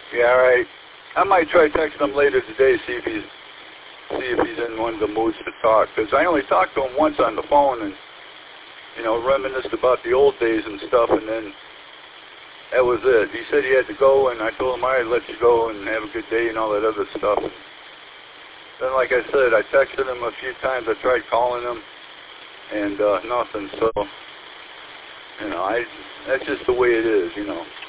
Yeah, all right. I might try texting him later today, see if he's in one of the moods to talk. Because I only talked to him once on the phone and, you know, reminisced about the old days and stuff, and then that was it. He said he had to go, and I told him, all right, let you go and have a good day and all that other stuff. Then, like I said, I texted him a few times. I tried calling him, and nothing. So, you know, that's just the way it is, you know.